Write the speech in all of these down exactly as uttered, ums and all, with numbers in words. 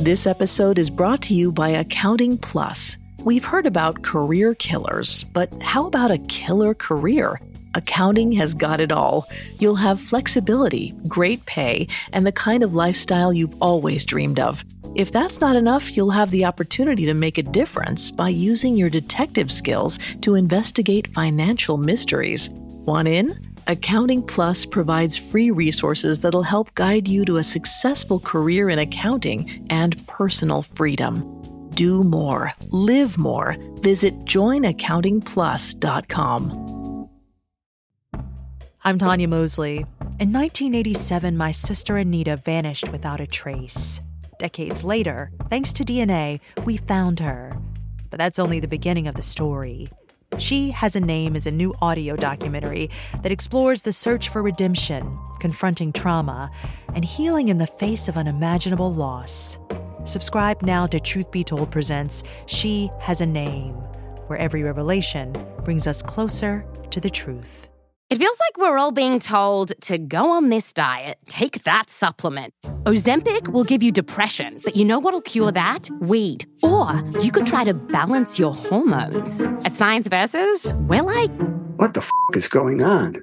This episode is brought to you by Accounting Plus. We've heard about career killers, but how about a killer career? Accounting has got it all. You'll have flexibility, great pay, and the kind of lifestyle you've always dreamed of. If that's not enough, you'll have the opportunity to make a difference by using your detective skills to investigate financial mysteries. Want in? Accounting Plus provides free resources that'll help guide you to a successful career in accounting and personal freedom. Do more. Live more. Visit join accounting plus dot com. I'm Tanya Mosley. In nineteen eighty-seven, my sister Anita vanished without a trace. Decades later, thanks to D N A, we found her. But that's only the beginning of the story. She Has a Name is a new audio documentary that explores the search for redemption, confronting trauma, and healing in the face of unimaginable loss. Subscribe now to Truth Be Told presents She Has a Name, where every revelation brings us closer to the truth. It feels like we're all being told to go on this diet, take that supplement. Ozempic will give you depression, but you know what'll cure that? Weed. Or you could try to balance your hormones. At Science Versus, we're like... What the f*** is going on?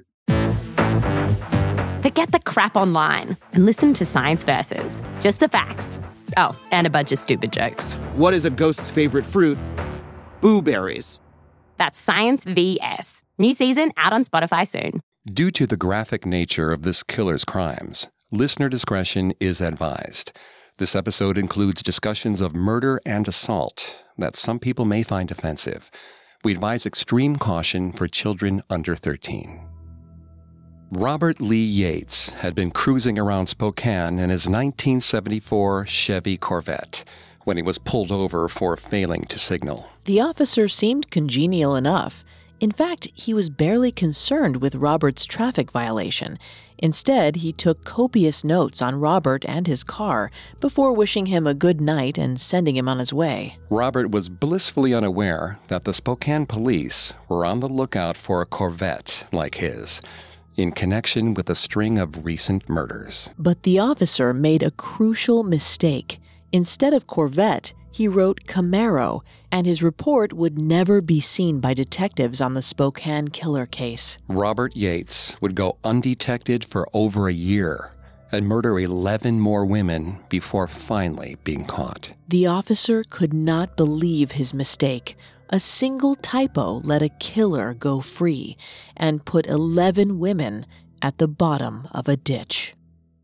Forget the crap online and listen to Science Versus. Just the facts. Oh, and a bunch of stupid jokes. What is a ghost's favorite fruit? Blueberries. That's Science V S. New season out on Spotify soon. Due to the graphic nature of this killer's crimes, listener discretion is advised. This episode includes discussions of murder and assault that some people may find offensive. We advise extreme caution for children under thirteen. Robert Lee Yates had been cruising around Spokane in his nineteen seventy-four Chevy Corvette when he was pulled over for failing to signal. The officer seemed congenial enough. In fact, he was barely concerned with Robert's traffic violation. Instead, he took copious notes on Robert and his car before wishing him a good night and sending him on his way. Robert was blissfully unaware that the Spokane police were on the lookout for a Corvette like his, in connection with a string of recent murders. But the officer made a crucial mistake. Instead of Corvette, he wrote Camaro, and his report would never be seen by detectives on the Spokane killer case. Robert Yates would go undetected for over a year and murder eleven more women before finally being caught. The officer could not believe his mistake. A single typo let a killer go free and put eleven women at the bottom of a ditch.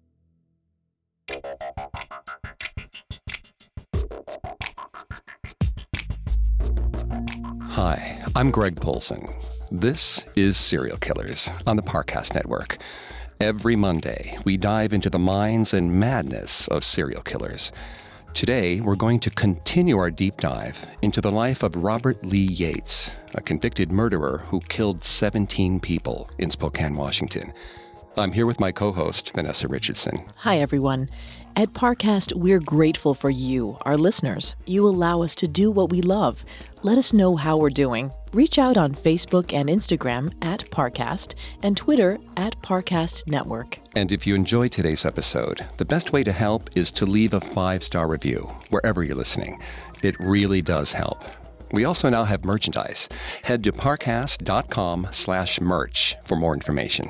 Hi, I'm Greg Polson. This is Serial Killers on the Parcast Network. Every Monday, we dive into the minds and madness of serial killers. Today, we're going to continue our deep dive into the life of Robert Lee Yates, a convicted murderer who killed seventeen people in Spokane, Washington. I'm here with my co-host, Vanessa Richardson. Hi, everyone. At Parcast, we're grateful for you, our listeners. You allow us to do what we love. Let us know how we're doing. Reach out on Facebook and Instagram at Parcast and Twitter at Parcast Network. And if you enjoyed today's episode, the best way to help is to leave a five-star review wherever you're listening. It really does help. We also now have merchandise. Head to parcast.com slash merch for more information.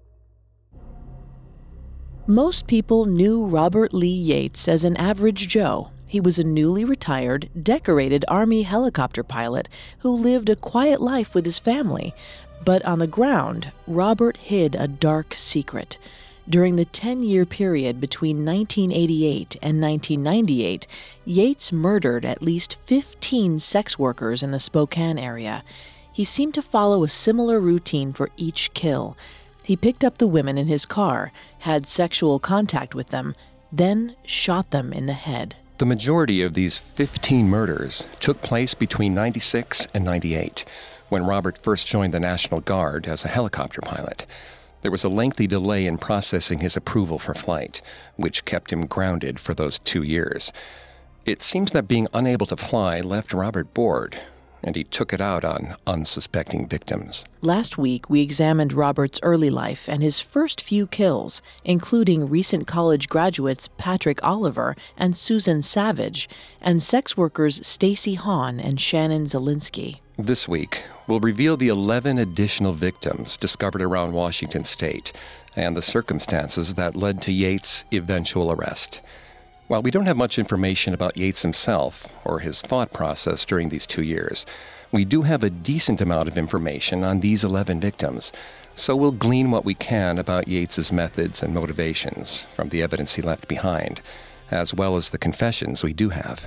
Most people knew Robert Lee Yates as an average Joe. He was a newly retired, decorated Army helicopter pilot who lived a quiet life with his family. But on the ground, Robert hid a dark secret. During the ten-year period between nineteen eighty-eight and nineteen ninety-eight, Yates murdered at least fifteen sex workers in the Spokane area. He seemed to follow a similar routine for each kill. He picked up the women in his car, had sexual contact with them, then shot them in the head. The majority of these fifteen murders took place between ninety-six and ninety-eight, when Robert first joined the National Guard as a helicopter pilot. There was a lengthy delay in processing his approval for flight, which kept him grounded for those two years. It seems that being unable to fly left Robert bored, and he took it out on unsuspecting victims. Last week, we examined Robert's early life and his first few kills, including recent college graduates Patrick Oliver and Susan Savage, and sex workers Stacy Hahn and Shannon Zielinski. This week, we'll reveal the eleven additional victims discovered around Washington state and the circumstances that led to Yates' eventual arrest. While we don't have much information about Yates himself or his thought process during these two years, we do have a decent amount of information on these eleven victims, so we'll glean what we can about Yates' methods and motivations from the evidence he left behind, as well as the confessions we do have.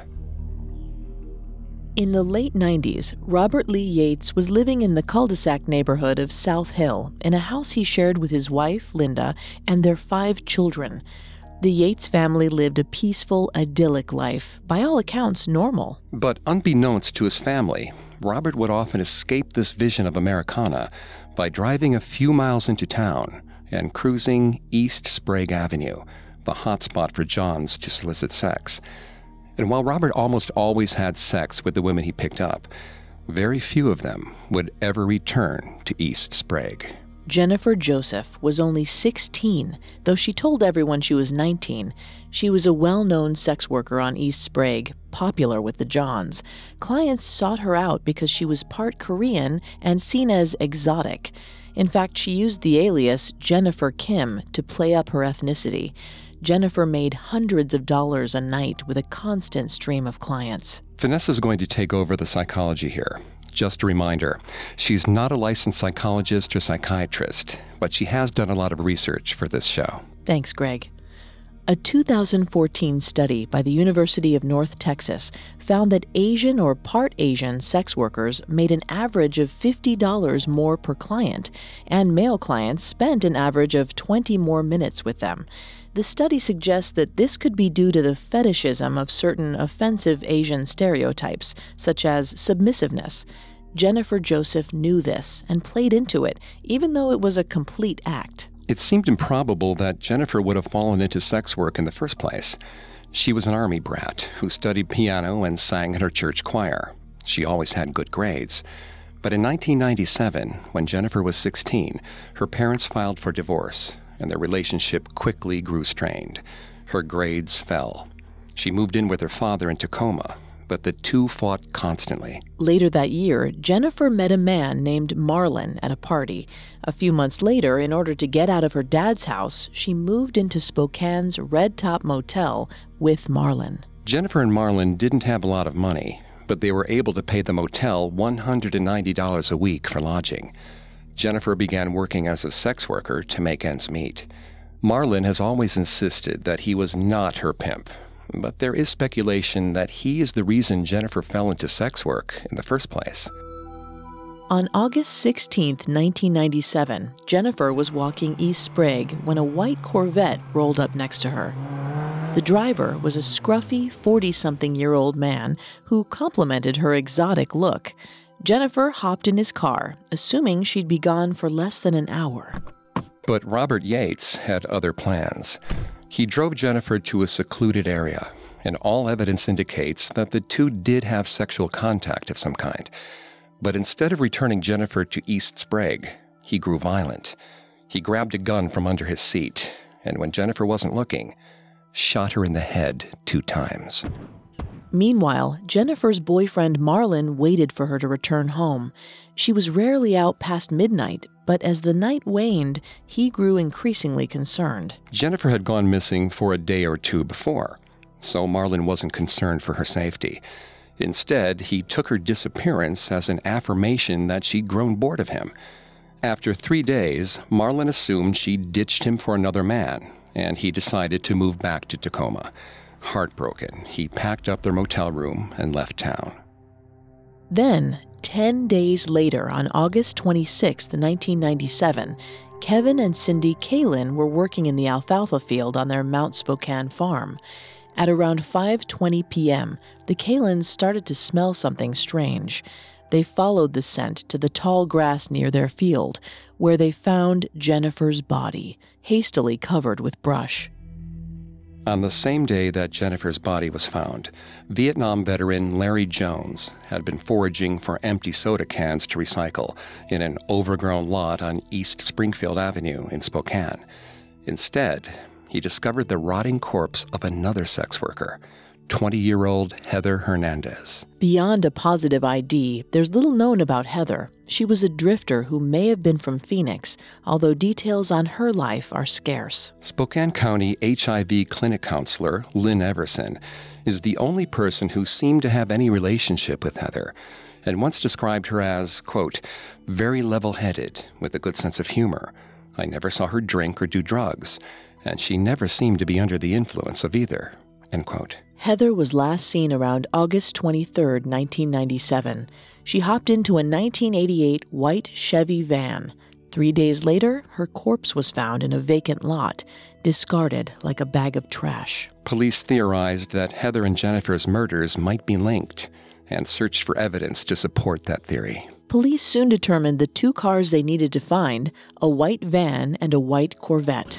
In the late nineties, Robert Lee Yates was living in the cul-de-sac neighborhood of South Hill in a house he shared with his wife, Linda, and their five children. The Yates family lived a peaceful, idyllic life, by all accounts normal. But unbeknownst to his family, Robert would often escape this vision of Americana by driving a few miles into town and cruising East Sprague Avenue, the hotspot for Johns to solicit sex. And while Robert almost always had sex with the women he picked up, very few of them would ever return to East Sprague. Jennifer Joseph was only sixteen, though she told everyone she was nineteen. She was a well-known sex worker on East Sprague, popular with the Johns. Clients sought her out because she was part Korean and seen as exotic. In fact, she used the alias Jennifer Kim to play up her ethnicity. Jennifer made hundreds of dollars a night with a constant stream of clients. Vanessa's going to take over the psychology here. Just a reminder, she's not a licensed psychologist or psychiatrist, but she has done a lot of research for this show. Thanks, Greg. A two thousand fourteen study by the University of North Texas found that Asian or part Asian sex workers made an average of fifty dollars more per client, and male clients spent an average of twenty more minutes with them. The study suggests that this could be due to the fetishism of certain offensive Asian stereotypes, such as submissiveness. Jennifer Joseph knew this and played into it, even though it was a complete act. It seemed improbable that Jennifer would have fallen into sex work in the first place. She was an Army brat who studied piano and sang in her church choir. She always had good grades. But in nineteen ninety-seven, when Jennifer was sixteen, her parents filed for divorce, and their relationship quickly grew strained. Her grades fell. She moved in with her father in Tacoma, but the two fought constantly. Later that year, Jennifer met a man named Marlon at a party. A few months later, in order to get out of her dad's house, she moved into Spokane's Red Top Motel with Marlon. Jennifer and Marlon didn't have a lot of money, but they were able to pay the motel one hundred ninety dollars a week for lodging. Jennifer began working as a sex worker to make ends meet. Marlon has always insisted that he was not her pimp, but there is speculation that he is the reason Jennifer fell into sex work in the first place. On August sixteenth, nineteen ninety-seven, Jennifer was walking East Sprague when a white Corvette rolled up next to her. The driver was a scruffy, forty-something-year-old man who complimented her exotic look. Jennifer hopped in his car, assuming she'd be gone for less than an hour. But Robert Yates had other plans. He drove Jennifer to a secluded area, and all evidence indicates that the two did have sexual contact of some kind. But instead of returning Jennifer to East Sprague, he grew violent. He grabbed a gun from under his seat, and when Jennifer wasn't looking, shot her in the head two times. Meanwhile, Jennifer's boyfriend Marlon waited for her to return home. She was rarely out past midnight, but as the night waned, he grew increasingly concerned. Jennifer had gone missing for a day or two before, so Marlon wasn't concerned for her safety. Instead, he took her disappearance as an affirmation that she'd grown bored of him. After three days, Marlon assumed she ditched him for another man, and he decided to move back to Tacoma. Heartbroken, he packed up their motel room and left town. Then, ten days later, on August twenty-sixth, nineteen ninety-seven, Kevin and Cindy Kalin were working in the alfalfa field on their Mount Spokane farm. At around five twenty p.m., the Kalins started to smell something strange. They followed the scent to the tall grass near their field, where they found Jennifer's body, hastily covered with brush. On the same day that Jennifer's body was found, Vietnam veteran Larry Jones had been foraging for empty soda cans to recycle in an overgrown lot on East Springfield Avenue in Spokane. Instead, he discovered the rotting corpse of another sex worker, twenty-year-old Heather Hernandez. Beyond a positive I D, there's little known about Heather. She was a drifter who may have been from Phoenix, although details on her life are scarce. Spokane County H I V clinic counselor Lynn Everson is the only person who seemed to have any relationship with Heather, and once described her as, quote, very level-headed, with a good sense of humor. I never saw her drink or do drugs, and she never seemed to be under the influence of either, end quote. Heather was last seen around August twenty-third, nineteen ninety-seven. She hopped into a nineteen eighty-eight white Chevy van. Three days later, her corpse was found in a vacant lot, discarded like a bag of trash. Police theorized that Heather and Jennifer's murders might be linked and searched for evidence to support that theory. Police soon determined the two cars they needed to find, a white van and a white Corvette.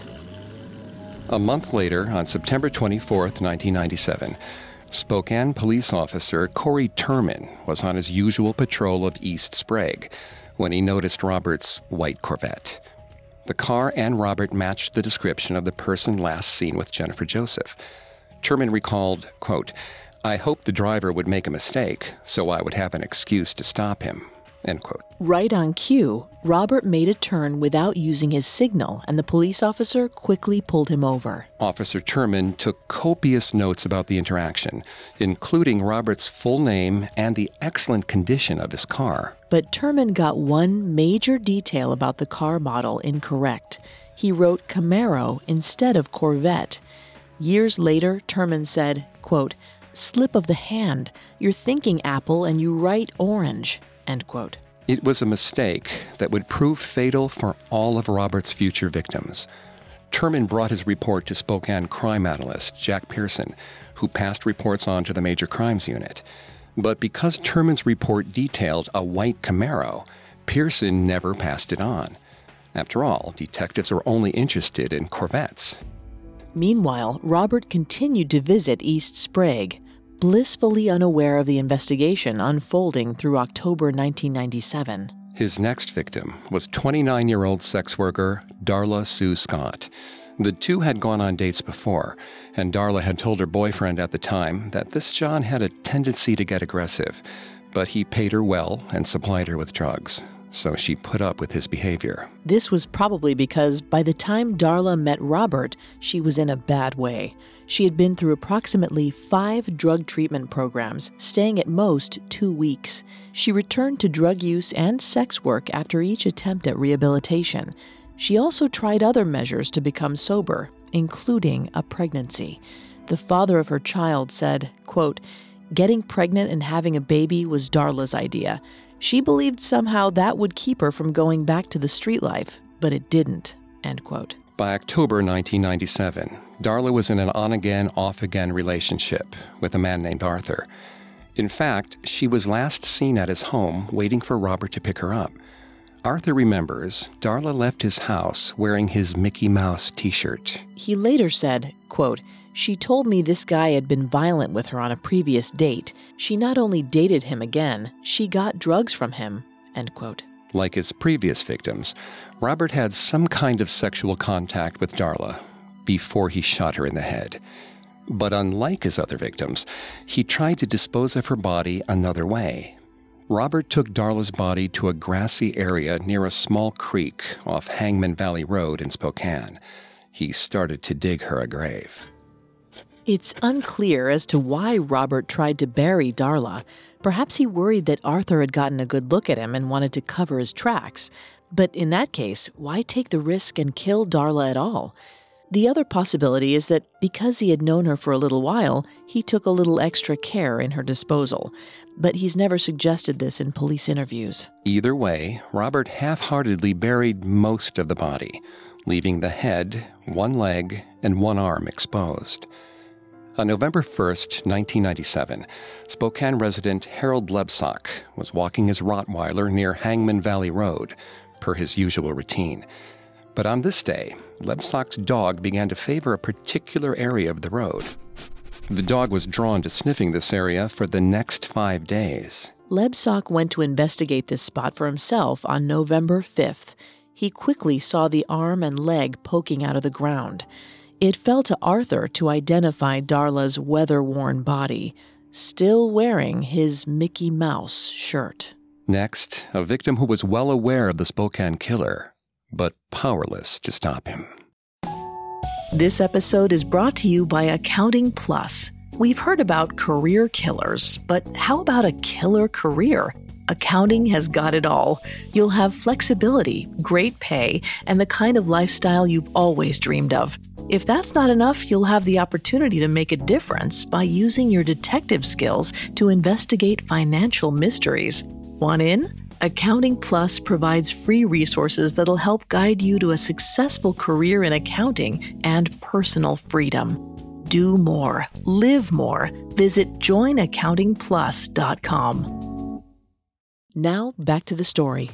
A month later, on September twenty-fourth, nineteen ninety-seven, Spokane police officer Corey Turman was on his usual patrol of East Sprague when he noticed Robert's white Corvette. The car and Robert matched the description of the person last seen with Jennifer Joseph. Turman recalled, quote, I hoped the driver would make a mistake, so I would have an excuse to stop him, end quote. Right on cue, Robert made a turn without using his signal, and the police officer quickly pulled him over. Officer Turman took copious notes about the interaction, including Robert's full name and the excellent condition of his car. But Turman got one major detail about the car model incorrect. He wrote Camaro instead of Corvette. Years later, Turman said, quote, slip of the hand. You're thinking apple and you write orange, end quote. It was a mistake that would prove fatal for all of Robert's future victims. Turman brought his report to Spokane crime analyst Jack Pearson, who passed reports on to the Major Crimes Unit. But because Turman's report detailed a white Camaro, Pearson never passed it on. After all, detectives are only interested in Corvettes. Meanwhile, Robert continued to visit East Sprague, blissfully unaware of the investigation unfolding through October nineteen ninety-seven. His next victim was twenty-nine-year-old sex worker Darla Sue Scott. The two had gone on dates before, and Darla had told her boyfriend at the time that this John had a tendency to get aggressive, but he paid her well and supplied her with drugs, so she put up with his behavior. This was probably because by the time Darla met Robert, she was in a bad way. She had been through approximately five drug treatment programs, staying at most two weeks. She returned to drug use and sex work after each attempt at rehabilitation. She also tried other measures to become sober, including a pregnancy. The father of her child said, quote, getting pregnant and having a baby was Darla's idea. She believed somehow that would keep her from going back to the street life, but it didn't, end quote. By October nineteen ninety-seven, Darla was in an on-again, off-again relationship with a man named Arthur. In fact, she was last seen at his home waiting for Robert to pick her up. Arthur remembers Darla left his house wearing his Mickey Mouse t-shirt. He later said, quote, she told me this guy had been violent with her on a previous date. She not only dated him again, she got drugs from him, end quote. Like his previous victims, Robert had some kind of sexual contact with Darla before he shot her in the head. But unlike his other victims, he tried to dispose of her body another way. Robert took Darla's body to a grassy area near a small creek off Hangman Valley Road in Spokane. He started to dig her a grave. It's unclear as to why Robert tried to bury Darla. Perhaps he worried that Arthur had gotten a good look at him and wanted to cover his tracks. But in that case, why take the risk and kill Darla at all? The other possibility is that because he had known her for a little while, he took a little extra care in her disposal. But he's never suggested this in police interviews. Either way, Robert half-heartedly buried most of the body, leaving the head, one leg, and one arm exposed. On November first, nineteen ninety-seven, Spokane resident Harold Lebsock was walking his Rottweiler near Hangman Valley Road, per his usual routine. But on this day, Lebsack's dog began to favor a particular area of the road. The dog was drawn to sniffing this area for the next five days. Lebsack went to investigate this spot for himself on November fifth. He quickly saw the arm and leg poking out of the ground. It fell to Arthur to identify Darla's weather-worn body, still wearing his Mickey Mouse shirt. Next, a victim who was well aware of the Spokane killer, but powerless to stop him. This episode is brought to you by Accounting Plus. We've heard about career killers, but how about a killer career? Accounting has got it all. You'll have flexibility, great pay, and the kind of lifestyle you've always dreamed of. If that's not enough, you'll have the opportunity to make a difference by using your detective skills to investigate financial mysteries. Want in? Accounting Plus provides free resources that'll help guide you to a successful career in accounting and personal freedom. Do more. Live more. Visit join accounting plus dot com. Now, back to the story.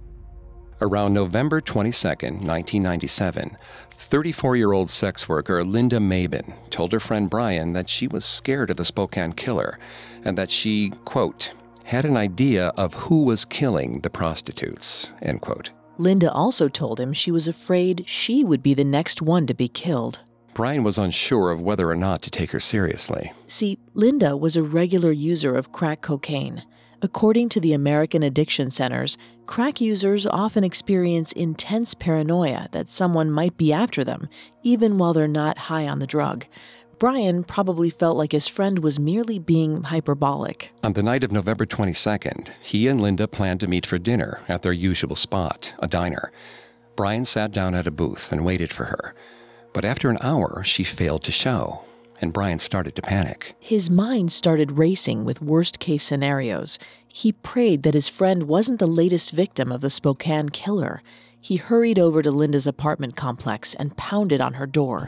Around November twenty-second, nineteen ninety-seven, thirty-four-year-old sex worker Linda Mabin told her friend Brian that she was scared of the Spokane killer and that she, quote, had an idea of who was killing the prostitutes, end quote. Linda also told him she was afraid she would be the next one to be killed. Brian was unsure of whether or not to take her seriously. See, Linda was a regular user of crack cocaine. According to the American Addiction Centers, crack users often experience intense paranoia that someone might be after them, even while they're not high on the drug. Brian probably felt like his friend was merely being hyperbolic. On the night of November twenty-second, he and Linda planned to meet for dinner at their usual spot, a diner. Brian sat down at a booth and waited for her. But after an hour, she failed to show, and Brian started to panic. His mind started racing with worst-case scenarios. He prayed that his friend wasn't the latest victim of the Spokane killer. He hurried over to Linda's apartment complex and pounded on her door.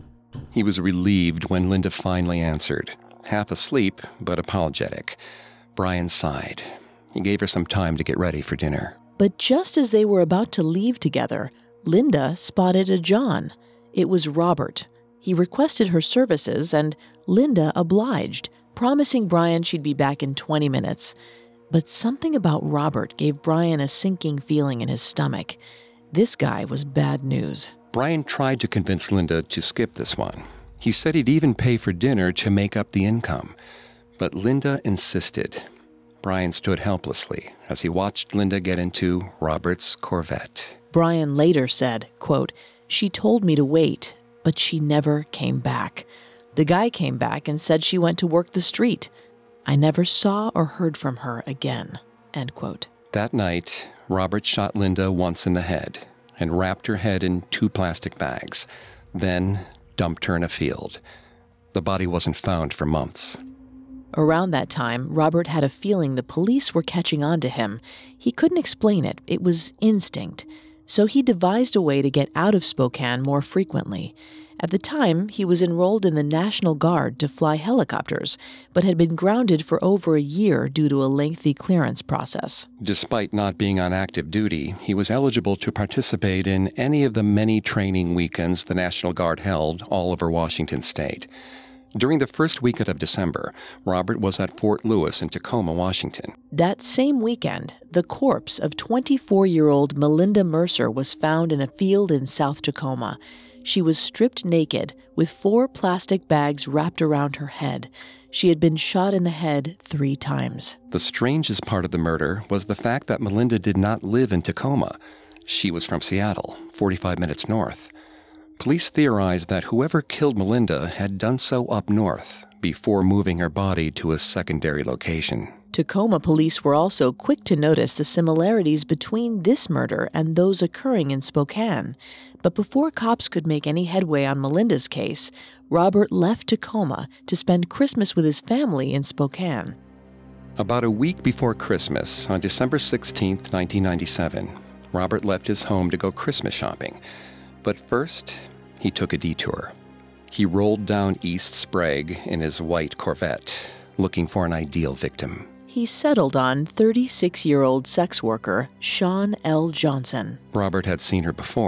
He was relieved when Linda finally answered, half asleep but apologetic. Brian sighed. He gave her some time to get ready for dinner. But just as they were about to leave together, Linda spotted a John. It was Robert. He requested her services, and Linda obliged, promising Brian she'd be back in twenty minutes. But something about Robert gave Brian a sinking feeling in his stomach. This guy was bad news. Brian tried to convince Linda to skip this one. He said he'd even pay for dinner to make up the income. But Linda insisted. Brian stood helplessly as he watched Linda get into Robert's Corvette. Brian later said, quote, "She told me to wait, but she never came back. The guy came back and said she went to work the street. I never saw or heard from her again," end quote. That night, Robert shot Linda once in the head and wrapped her head in two plastic bags, then dumped her in a field. The body wasn't found for months. Around that time, Robert had a feeling the police were catching on to him. He couldn't explain it. It was instinct. So he devised a way to get out of Spokane more frequently. At the time, he was enrolled in the National Guard to fly helicopters, but had been grounded for over a year due to a lengthy clearance process. Despite not being on active duty, he was eligible to participate in any of the many training weekends the National Guard held all over Washington state. During the first weekend of December, Robert was at Fort Lewis in Tacoma, Washington. That same weekend, the corpse of twenty-four-year-old Melinda Mercer was found in a field in South Tacoma. She was stripped naked with four plastic bags wrapped around her head. She had been shot in the head three times. The strangest part of the murder was the fact that Melinda did not live in Tacoma. She was from Seattle, forty-five minutes north. Police theorized that whoever killed Melinda had done so up north before moving her body to a secondary location. Tacoma police were also quick to notice the similarities between this murder and those occurring in Spokane. But before cops could make any headway on Melinda's case, Robert left Tacoma to spend Christmas with his family in Spokane. About a week before Christmas, on December sixteenth, nineteen ninety-seven, Robert left his home to go Christmas shopping. But first, he took a detour. He rolled down East Sprague in his white Corvette, looking for an ideal victim. He settled on thirty-six-year-old sex worker Sean L. Johnson. Robert had seen her before,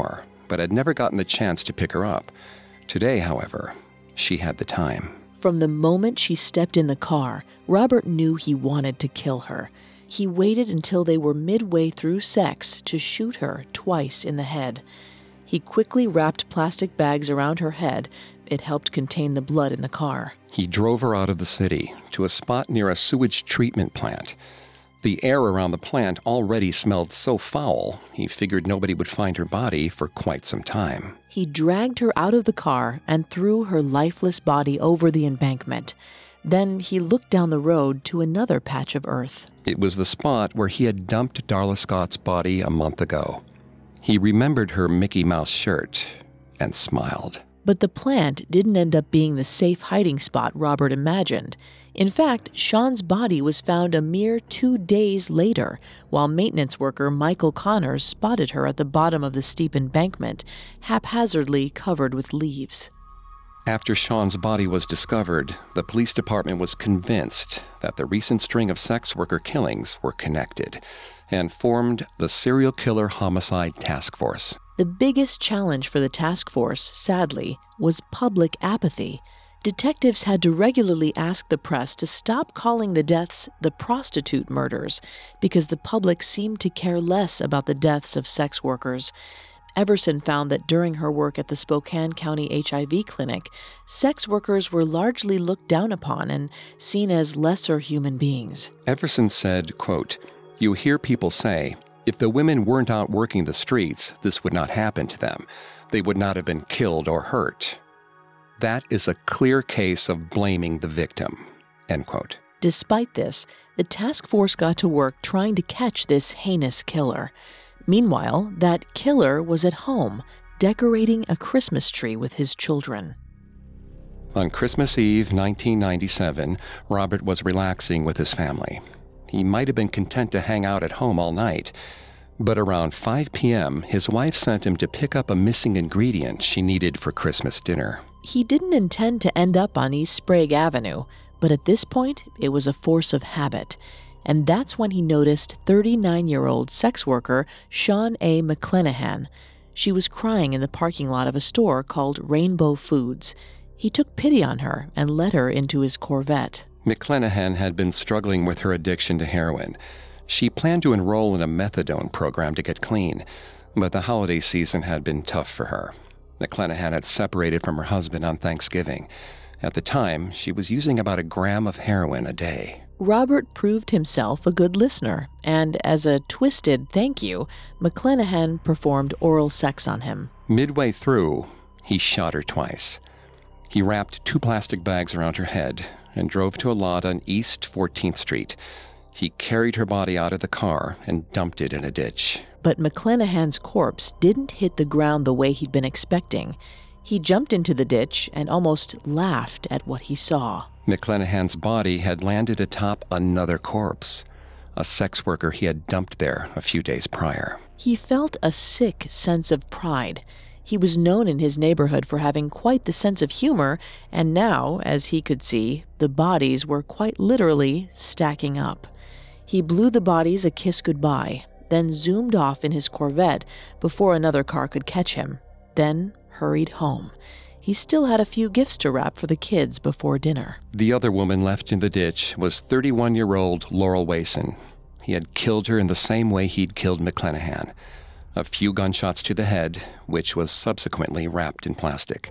but had never gotten the chance to pick her up. Today, however, she had the time. From the moment she stepped in the car, Robert knew he wanted to kill her. He waited until they were midway through sex to shoot her twice in the head. He quickly wrapped plastic bags around her head. It helped contain the blood in the car. He drove her out of the city to a spot near a sewage treatment plant. The air around the plant already smelled so foul, he figured nobody would find her body for quite some time. He dragged her out of the car and threw her lifeless body over the embankment. Then he looked down the road to another patch of earth. It was the spot where he had dumped Darla Scott's body a month ago. He remembered her Mickey Mouse shirt and smiled. But the plant didn't end up being the safe hiding spot Robert imagined. In fact, Sean's body was found a mere two days later, while maintenance worker Michael Connors spotted her at the bottom of the steep embankment, haphazardly covered with leaves. After Sean's body was discovered, the police department was convinced that the recent string of sex worker killings were connected and formed the Serial Killer Homicide Task Force. The biggest challenge for the task force, sadly, was public apathy. Detectives had to regularly ask the press to stop calling the deaths the prostitute murders because the public seemed to care less about the deaths of sex workers. Everson found that during her work at the Spokane County H I V clinic, sex workers were largely looked down upon and seen as lesser human beings. Everson said, quote, "You hear people say, if the women weren't out working the streets, this would not happen to them. They would not have been killed or hurt. That is a clear case of blaming the victim," end quote. Despite this, the task force got to work trying to catch this heinous killer. Meanwhile, that killer was at home, decorating a Christmas tree with his children. On Christmas Eve, nineteen ninety-seven, Robert was relaxing with his family. He might have been content to hang out at home all night, but around five p.m., his wife sent him to pick up a missing ingredient she needed for Christmas dinner. He didn't intend to end up on East Sprague Avenue, but at this point, it was a force of habit. And that's when he noticed thirty-nine-year-old sex worker Shawn A. McClenahan. She was crying in the parking lot of a store called Rainbow Foods. He took pity on her and let her into his Corvette. McClenahan had been struggling with her addiction to heroin. She planned to enroll in a methadone program to get clean, but the holiday season had been tough for her. McClenahan had separated from her husband on Thanksgiving. At the time, she was using about a gram of heroin a day. Robert proved himself a good listener, and as a twisted thank you, McClenahan performed oral sex on him. Midway through, he shot her twice. He wrapped two plastic bags around her head and drove to a lot on East fourteenth Street. He carried her body out of the car and dumped it in a ditch. But McClenahan's corpse didn't hit the ground the way he'd been expecting. He jumped into the ditch and almost laughed at what he saw. McClenahan's body had landed atop another corpse, a sex worker he had dumped there a few days prior. He felt a sick sense of pride. He was known in his neighborhood for having quite the sense of humor, and now, as he could see, the bodies were quite literally stacking up. He blew the bodies a kiss goodbye, then zoomed off in his Corvette before another car could catch him, then hurried home. He still had a few gifts to wrap for the kids before dinner. The other woman left in the ditch was thirty-one-year-old Laurel Wason. He had killed her in the same way he'd killed McClenahan. A few gunshots to the head, which was subsequently wrapped in plastic.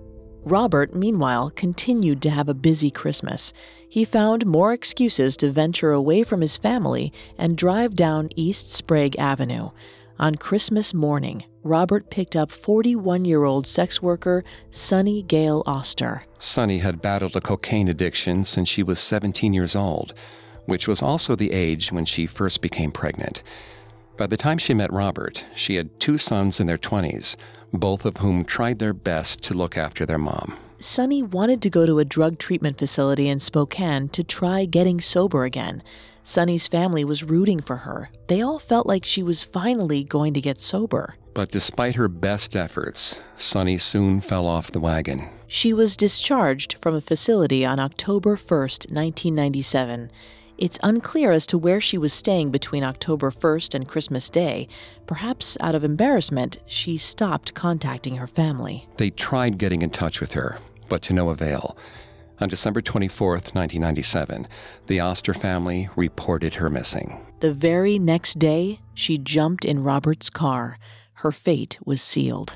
Robert, meanwhile, continued to have a busy Christmas. He found more excuses to venture away from his family and drive down East Sprague Avenue. On Christmas morning, Robert picked up forty-one-year-old sex worker Sunny Gale Oster. Sunny had battled a cocaine addiction since she was seventeen years old, which was also the age when she first became pregnant. By the time she met Robert, she had two sons in their twenties, both of whom tried their best to look after their mom. Sunny wanted to go to a drug treatment facility in Spokane to try getting sober again. Sunny's family was rooting for her. They all felt like she was finally going to get sober. But despite her best efforts, Sunny soon fell off the wagon. She was discharged from a facility on October first, nineteen ninety-seven. It's unclear as to where she was staying between October first and Christmas Day. Perhaps out of embarrassment, she stopped contacting her family. They tried getting in touch with her, but to no avail. On December twenty-fourth, nineteen ninety-seven, the Oster family reported her missing. The very next day, she jumped in Robert's car. Her fate was sealed.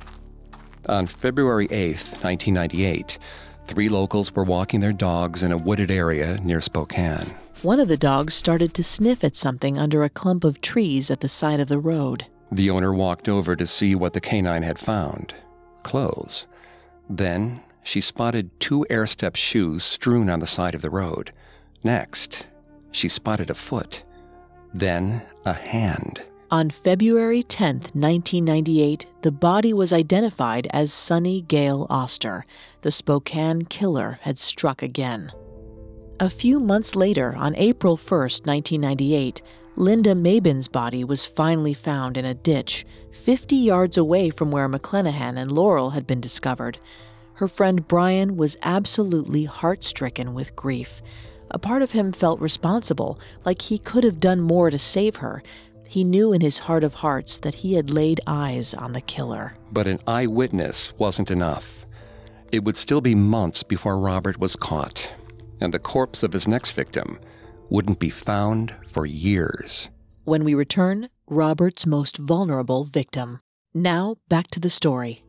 On February eighth, nineteen ninety-eight, three locals were walking their dogs in a wooded area near Spokane. One of the dogs started to sniff at something under a clump of trees at the side of the road. The owner walked over to see what the canine had found. Clothes. Then she spotted two Airstep shoes strewn on the side of the road. Next, she spotted a foot. Then a hand. On February tenth, nineteen ninety-eight, the body was identified as Sonny Gale Oster. The Spokane killer had struck again. A few months later, on April first, nineteen ninety-eight, Linda Mabin's body was finally found in a ditch, fifty yards away from where McClenahan and Laurel had been discovered. Her friend Brian was absolutely heart-stricken with grief. A part of him felt responsible, like he could have done more to save her. He knew in his heart of hearts that he had laid eyes on the killer. But an eyewitness wasn't enough. It would still be months before Robert was caught, and the corpse of his next victim wouldn't be found for years. When we return, Robert's most vulnerable victim. Now, back to the story.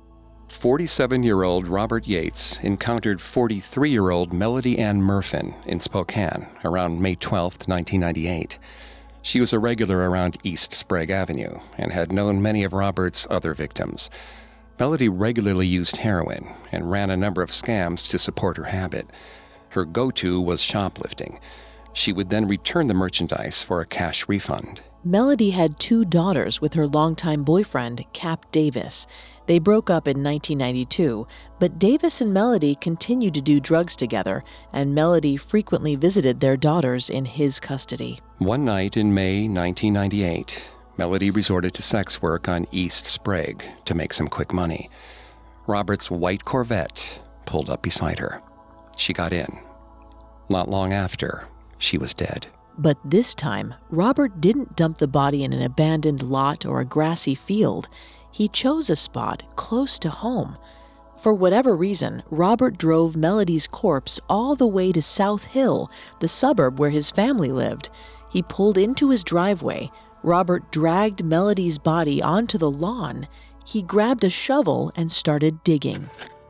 forty-seven-year-old Robert Yates encountered forty-three-year-old Melody Ann Murfin in Spokane around May twelfth, nineteen ninety-eight. She was a regular around East Sprague Avenue and had known many of Robert's other victims. Melody regularly used heroin and ran a number of scams to support her habit. Her go-to was shoplifting. She would then return the merchandise for a cash refund. Melody had two daughters with her longtime boyfriend, Cap Davis. They broke up in nineteen ninety-two, but Davis and Melody continued to do drugs together, and Melody frequently visited their daughters in his custody. One night in May nineteen ninety-eight, Melody resorted to sex work on East Sprague to make some quick money. Robert's white Corvette pulled up beside her. She got in. Not long after, she was dead. But this time, Robert didn't dump the body in an abandoned lot or a grassy field. He chose a spot close to home. For whatever reason, Robert drove Melody's corpse all the way to South Hill, the suburb where his family lived. He pulled into his driveway. Robert dragged Melody's body onto the lawn. He grabbed a shovel and started digging.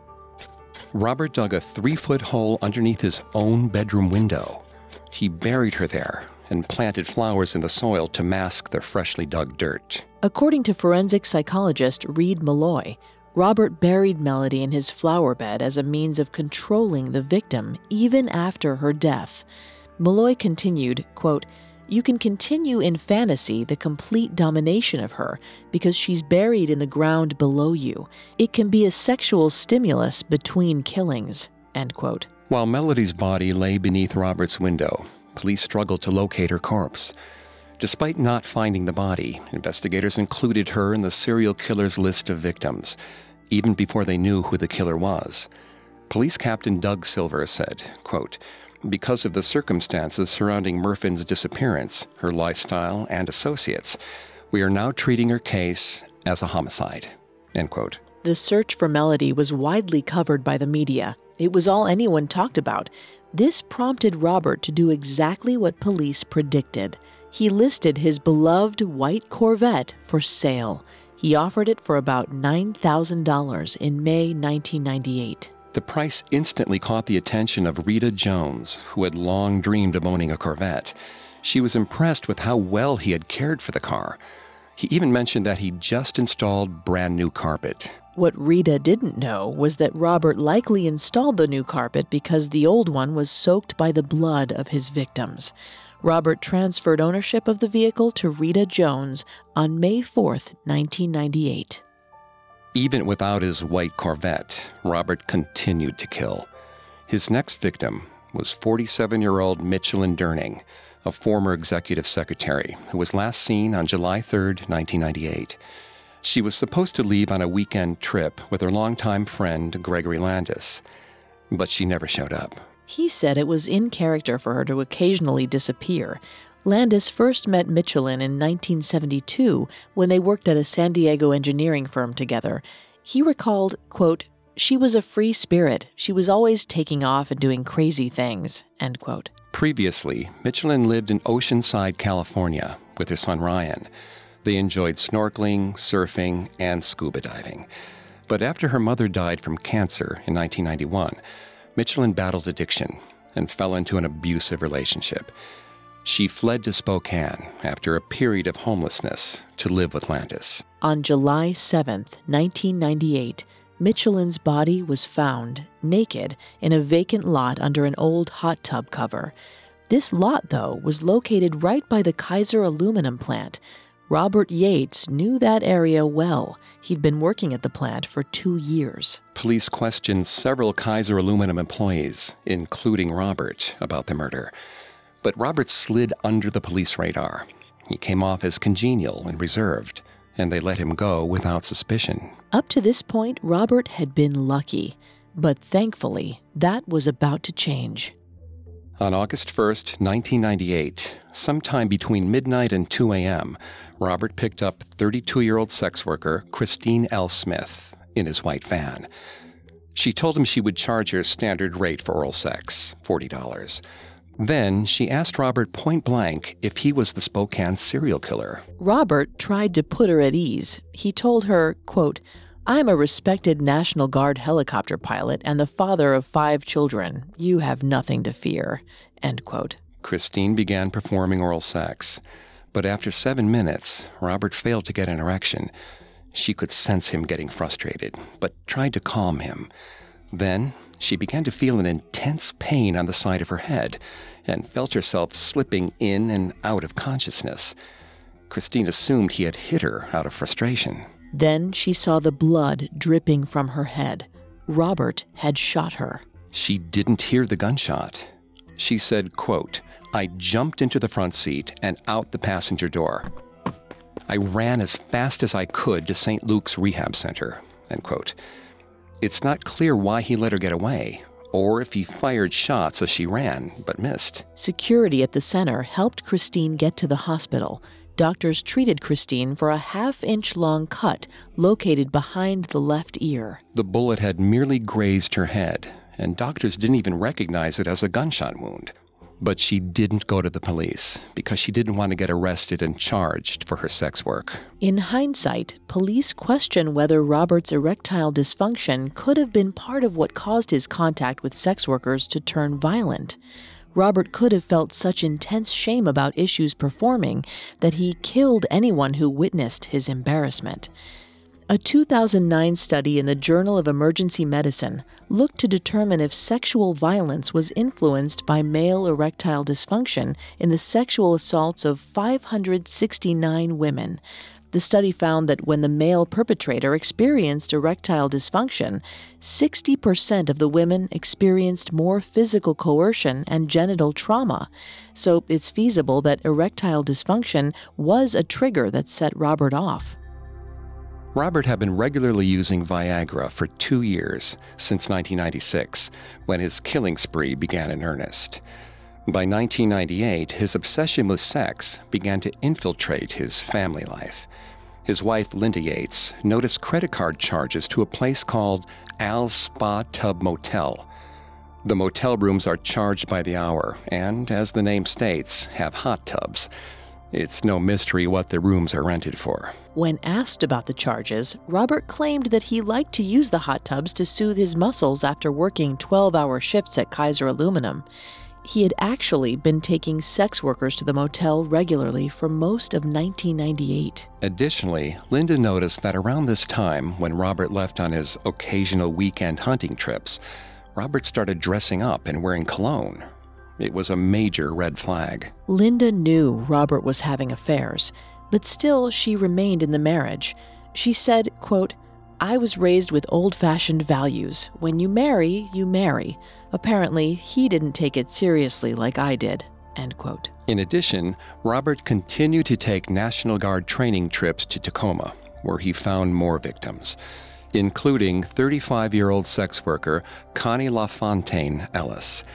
Robert dug a three-foot hole underneath his own bedroom window. He buried her there and planted flowers in the soil to mask the freshly dug dirt. According to forensic psychologist Reed Malloy, Robert buried Melody in his flower bed as a means of controlling the victim even after her death. Malloy continued, quote, "You can continue in fantasy the complete domination of her because she's buried in the ground below you. It can be a sexual stimulus between killings," end quote. While Melody's body lay beneath Robert's window, police struggled to locate her corpse. Despite not finding the body, investigators included her in the serial killer's list of victims, even before they knew who the killer was. Police Captain Doug Silver said, quote, "Because of the circumstances surrounding Murfin's disappearance, her lifestyle, and associates, we are now treating her case as a homicide," end quote. The search for Melody was widely covered by the media. It was all anyone talked about. This prompted Robert to do exactly what police predicted. He listed his beloved white Corvette for sale. He offered it for about nine thousand dollars in May nineteen ninety-eight. The price instantly caught the attention of Rita Jones, who had long dreamed of owning a Corvette. She was impressed with how well he had cared for the car. He even mentioned that he'd just installed brand new carpet. What Rita didn't know was that Robert likely installed the new carpet because the old one was soaked by the blood of his victims. Robert transferred ownership of the vehicle to Rita Jones on May fourth, nineteen ninety-eight. Even without his white Corvette, Robert continued to kill. His next victim was forty-seven-year-old Michelin Durning, a former executive secretary who was last seen on July third, nineteen ninety-eight. She was supposed to leave on a weekend trip with her longtime friend Gregory Landis, but she never showed up. He said it was in character for her to occasionally disappear. Landis first met Michelin in nineteen seventy-two when they worked at a San Diego engineering firm together. He recalled, quote, "She was a free spirit. She was always taking off and doing crazy things," end quote. Previously, Michelin lived in Oceanside, California, with her son Ryan. They enjoyed snorkeling, surfing, and scuba diving. But after her mother died from cancer in nineteen ninety-one, Michelin battled addiction and fell into an abusive relationship. She fled to Spokane after a period of homelessness to live with Landis. On July seventh, nineteen ninety-eight, Michelin's body was found, naked, in a vacant lot under an old hot tub cover. This lot, though, was located right by the Kaiser aluminum plant. Robert Yates knew that area well. He'd been working at the plant for two years. Police questioned several Kaiser aluminum employees, including Robert, about the murder. But Robert slid under the police radar. He came off as congenial and reserved, and they let him go without suspicion. Up to this point, Robert had been lucky. But thankfully, that was about to change. On August first, nineteen ninety-eight, sometime between midnight and two a.m., Robert picked up thirty-two-year-old sex worker Christine L. Smith in his white van. She told him she would charge her standard rate for oral sex, forty dollars. Then she asked Robert point blank if he was the Spokane serial killer. Robert tried to put her at ease. He told her, quote, "I'm a respected National Guard helicopter pilot and the father of five children. You have nothing to fear," end quote. Christine began performing oral sex. But after seven minutes, Robert failed to get an erection. She could sense him getting frustrated, but tried to calm him. Then she began to feel an intense pain on the side of her head and felt herself slipping in and out of consciousness. Christine assumed he had hit her out of frustration. Then she saw the blood dripping from her head. Robert had shot her. She didn't hear the gunshot. She said, quote, "I jumped into the front seat and out the passenger door. I ran as fast as I could to Saint Luke's Rehab Center," end quote. It's not clear why he let her get away, or if he fired shots as she ran, but missed. Security at the center helped Christine get to the hospital. Doctors treated Christine for a half-inch long cut located behind the left ear. The bullet had merely grazed her head, and doctors didn't even recognize it as a gunshot wound. But she didn't go to the police because she didn't want to get arrested and charged for her sex work. In hindsight, police question whether Robert's erectile dysfunction could have been part of what caused his contact with sex workers to turn violent. Robert could have felt such intense shame about issues performing that he killed anyone who witnessed his embarrassment. A two thousand nine study in the Journal of Emergency Medicine looked to determine if sexual violence was influenced by male erectile dysfunction in the sexual assaults of five hundred sixty-nine women. The study found that when the male perpetrator experienced erectile dysfunction, sixty percent of the women experienced more physical coercion and genital trauma. So it's feasible that erectile dysfunction was a trigger that set Robert off. Robert had been regularly using Viagra for two years, since nineteen ninety-six, when his killing spree began in earnest. By nineteen ninety-eight, his obsession with sex began to infiltrate his family life. His wife, Linda Yates, noticed credit card charges to a place called Al's Spa Tub Motel. The motel rooms are charged by the hour and, as the name states, have hot tubs. It's no mystery what the rooms are rented for. When asked about the charges, Robert claimed that he liked to use the hot tubs to soothe his muscles after working twelve-hour shifts at Kaiser Aluminum. He had actually been taking sex workers to the motel regularly for most of nineteen ninety-eight. Additionally, Linda noticed that around this time, when Robert left on his occasional weekend hunting trips, Robert started dressing up and wearing cologne. It was a major red flag. Linda knew Robert was having affairs, but still she remained in the marriage. She said, quote, "I was raised with old-fashioned values. When you marry, you marry. Apparently, he didn't take it seriously like I did," end quote. In addition, Robert continued to take National Guard training trips to Tacoma, where he found more victims, including thirty-five-year-old sex worker Connie LaFontaine Ellis.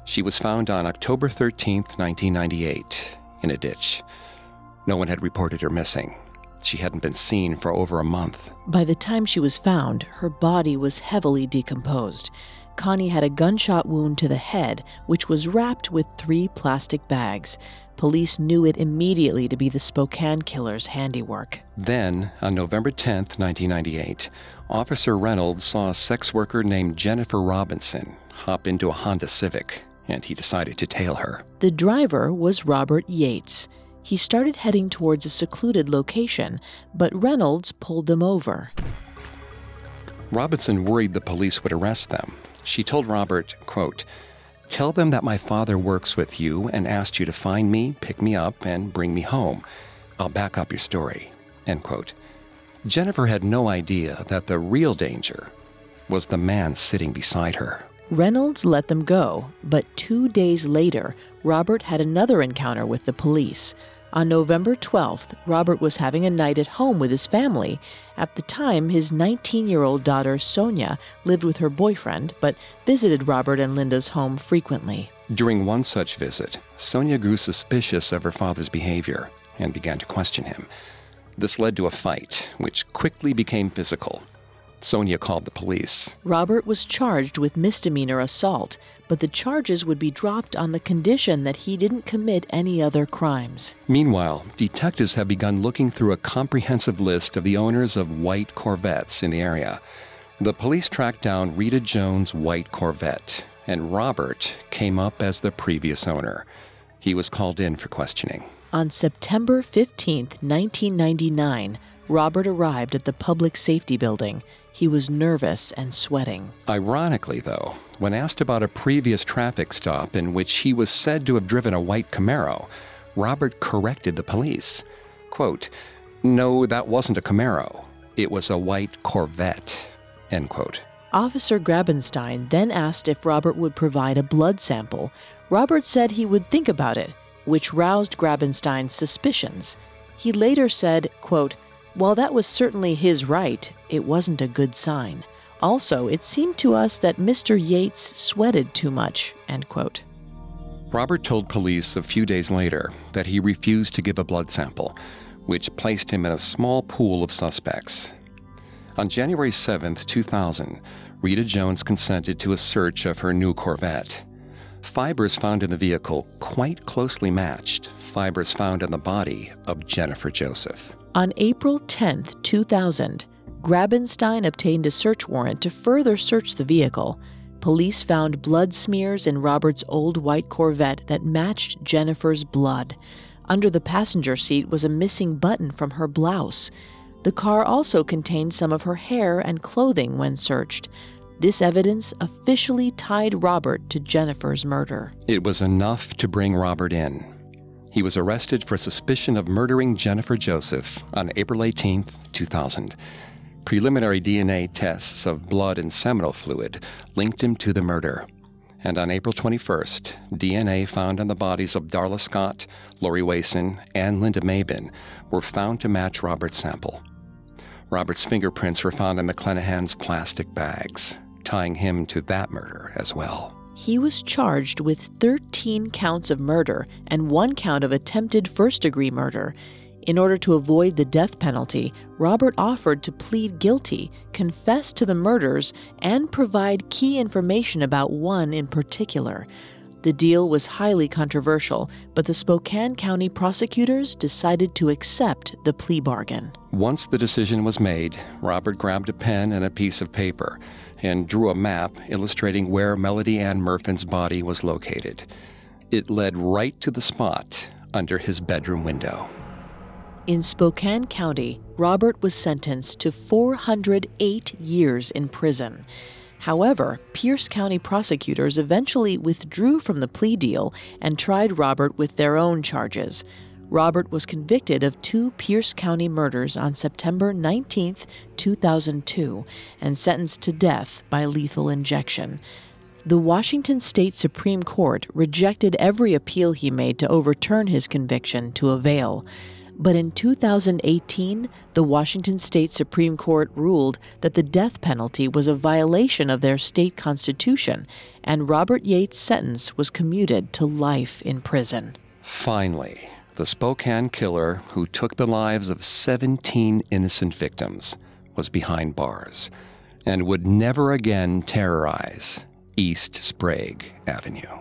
She was found on October thirteenth, nineteen ninety-eight, in a ditch. No one had reported her missing. She hadn't been seen for over a month. By the time she was found, her body was heavily decomposed. Connie had a gunshot wound to the head, which was wrapped with three plastic bags. Police knew it immediately to be the Spokane killer's handiwork. Then, on November tenth, nineteen ninety-eight, Officer Reynolds saw a sex worker named Jennifer Robinson hop into a Honda Civic, and he decided to tail her. The driver was Robert Yates. He started heading towards a secluded location, but Reynolds pulled them over. Robinson worried the police would arrest them. She told Robert, quote, "Tell them that my father works with you and asked you to find me, pick me up, and bring me home. I'll back up your story," end quote. Jennifer had no idea that the real danger was the man sitting beside her. Reynolds let them go, but two days later, Robert had another encounter with the police. On November twelfth, Robert was having a night at home with his family. At the time, his nineteen-year-old daughter, Sonia, lived with her boyfriend, but visited Robert and Linda's home frequently. During one such visit, Sonia grew suspicious of her father's behavior and began to question him. This led to a fight, which quickly became physical. Sonia called the police. Robert was charged with misdemeanor assault, but the charges would be dropped on the condition that he didn't commit any other crimes. Meanwhile, detectives have begun looking through a comprehensive list of the owners of white Corvettes in the area. The police tracked down Rita Jones' white Corvette, and Robert came up as the previous owner. He was called in for questioning. On September fifteenth, nineteen ninety-nine, Robert arrived at the Public Safety Building. He was nervous and sweating. Ironically, though, when asked about a previous traffic stop in which he was said to have driven a white Camaro, Robert corrected the police. Quote, "No, that wasn't a Camaro. It was a white Corvette," end quote. Officer Grabenstein then asked if Robert would provide a blood sample. Robert said he would think about it, which roused Grabenstein's suspicions. He later said, quote, "While that was certainly his right, it wasn't a good sign. Also, it seemed to us that Mister Yates sweated too much," end quote. Robert told police a few days later that he refused to give a blood sample, which placed him in a small pool of suspects. On January seventh, two thousand, Rita Jones consented to a search of her new Corvette. Fibers found in the vehicle quite closely matched fibers found in the body of Jennifer Joseph. On April tenth, two thousand, Grabenstein obtained a search warrant to further search the vehicle. Police found blood smears in Robert's old white Corvette that matched Jennifer's blood. Under the passenger seat was a missing button from her blouse. The car also contained some of her hair and clothing when searched. This evidence officially tied Robert to Jennifer's murder. It was enough to bring Robert in. He was arrested for suspicion of murdering Jennifer Joseph on April eighteenth, two thousand. Preliminary D N A tests of blood and seminal fluid linked him to the murder. And on April twenty-first, D N A found on the bodies of Darla Scott, Lori Wason, and Linda Mabin were found to match Robert's sample. Robert's fingerprints were found in McClanahan's plastic bags, tying him to that murder as well. He was charged with thirteen counts of murder and one count of attempted first-degree murder. In order to avoid the death penalty, Robert offered to plead guilty, confess to the murders, and provide key information about one in particular. The deal was highly controversial, but the Spokane County prosecutors decided to accept the plea bargain. Once the decision was made, Robert grabbed a pen and a piece of paper and drew a map illustrating where Melody Ann Murfin's body was located. It led right to the spot under his bedroom window. In Spokane County, Robert was sentenced to four hundred eight years in prison. However, Pierce County prosecutors eventually withdrew from the plea deal and tried Robert with their own charges. Robert was convicted of two Pierce County murders on September nineteenth, two thousand two, and sentenced to death by lethal injection. The Washington State Supreme Court rejected every appeal he made to overturn his conviction to avail. But in two thousand eighteen, the Washington State Supreme Court ruled that the death penalty was a violation of their state constitution, and Robert Yates' sentence was commuted to life in prison. Finally, the Spokane killer who took the lives of seventeen innocent victims was behind bars and would never again terrorize East Sprague Avenue.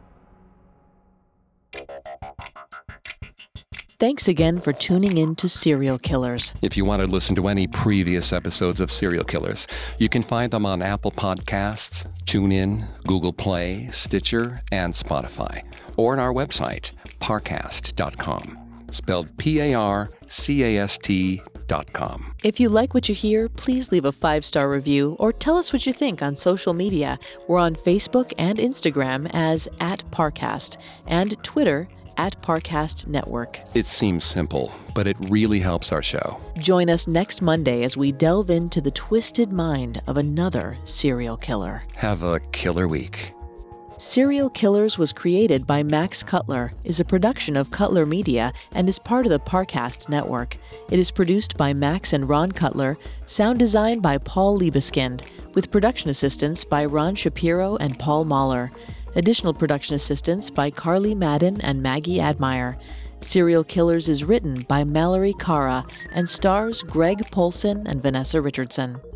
Thanks again for tuning in to Serial Killers. If you want to listen to any previous episodes of Serial Killers, you can find them on Apple Podcasts, TuneIn, Google Play, Stitcher, and Spotify, or on our website, parcast dot com, spelled P A R C A S T dot com. If you like what you hear, please leave a five-star review or tell us what you think on social media. We're on Facebook and Instagram as at Parcast and Twitter at Parcast Network. It seems simple, but it really helps our show. Join us next Monday as we delve into the twisted mind of another serial killer. Have a killer week. Serial Killers was created by Max Cutler, is a production of Cutler Media, and is part of the Parcast Network. It is produced by Max and Ron Cutler, sound design by Paul Liebeskind, with production assistance by Ron Shapiro and Paul Mahler. Additional production assistance by Carly Madden and Maggie Admire. Serial Killers is written by Mallory Cara and stars Greg Polson and Vanessa Richardson.